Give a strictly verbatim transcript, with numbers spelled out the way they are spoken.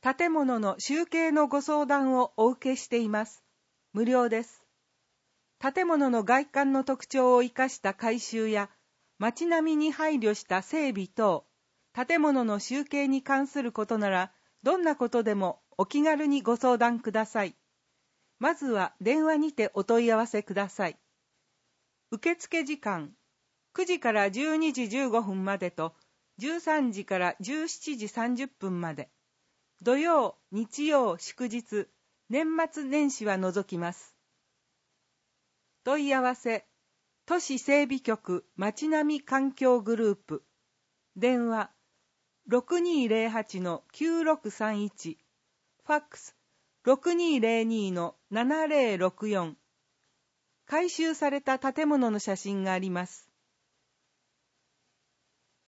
建物の集計のご相談をお受けしています。無料です。建物の外観の特徴を生かした改修や、街並みに配慮した整備等、建物の集計に関することなら、どんなことでもお気軽にご相談ください。まずは電話にてお問い合わせください。受付時間、くじからじゅうにじじゅうごふんまでと、じゅうさんじからじゅうしちじさんじゅっぷんまで。土曜、日曜、祝日、年末年始は除きます。問い合わせ、都市整備局街並み環境グループ。電話、ろくにーぜろはちのきゅうろくさんいち。ファックス、ろくにーぜろにのななぜろろくよん。改修された建物の写真があります。